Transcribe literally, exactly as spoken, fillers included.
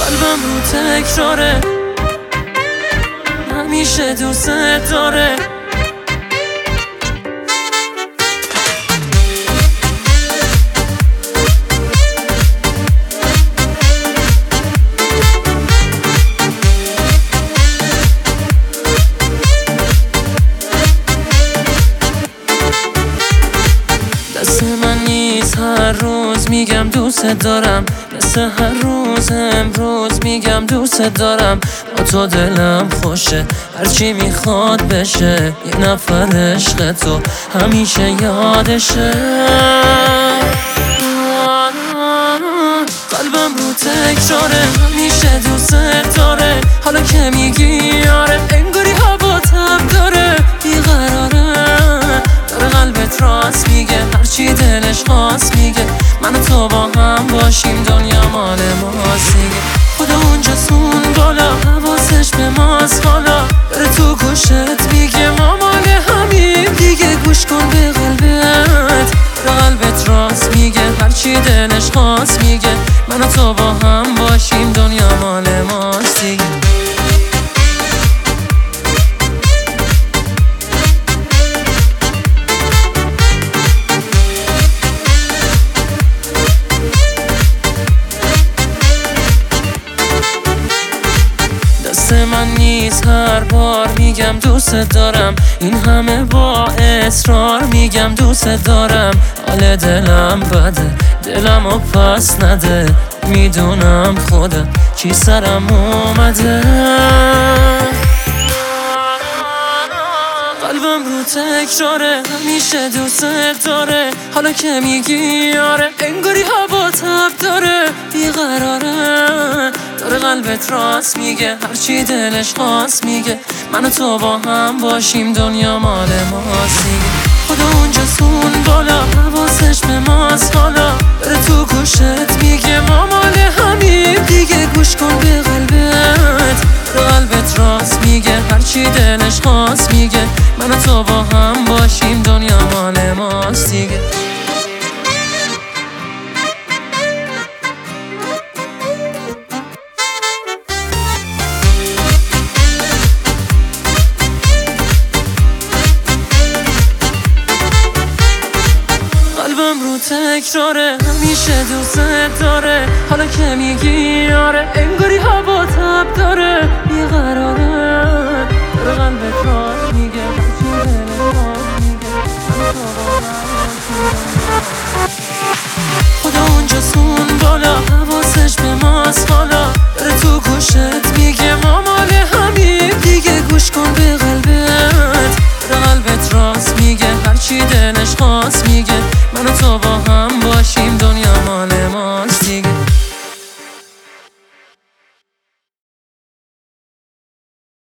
قلبم رو تکراره، همیشه دوست داره. دست من نیست هر روز میگم دوست دارم، مثل هر روز امروز میگم دوست دارم. با تو دلم خوشه هرچی میخواد بشه، یه نفر عشق تو همیشه یادشه. قلبم رو تکراره، همیشه دوست داره. حالا که میگی آره انگاری هوا تب داره، بیقراره داره قلبت راست میگه، هرچی دلش خواست میگه. من و تو با هم باشیم دنیا مال ماست دیگه. خدا اونجاست بالا حواسش به ماست حالا، داره تو گوشت میگه ما مال همیم دیگه. گوش کن به قلبت، داره قلبت راست میگه، هرچی دلش خواست میگه. من و تو با هم باشیم دنیا مال ماست دیگه. دست من نیست هر بار میگم دوست دارم، این همه با اصرار میگم دوست دارم. حال دلم بده دلم و پس نده، میدونم خودم چی سرم اومده. قلبم رو تکراره، همیشه دوست داره. حالا که میگی آره انگاری هوا تب داره، بیقراره داره قلبت راست میگه، هرچی دلش خواست میگه. من و تو با هم باشیم دنیا مال ماست دیگه. خدا اونجاست بالا حواسش به ماست حالا، داره تو گوشت میگه ما مال همیم دیگه. گوش کن به قلبت، داره قلبت راست میگه، هرچی دلش خواست میگه. من و تو با هم باشیم دنیا مال ماست دیگه. قلبم رو تکراره، همیشه دوست داره. حالا که میگی آره انگاری هوا تب داره، بیقراره داره قلبت راست میگه، هرچی دلش خواست میگه. خدا اونجاست بالا حواسش به ماست حالا، داره تو گوشت میگه ما مال همیم دیگه. گوش کن به قلبت، داره قلبت راست میگه، هرچی دلش خواست میگه.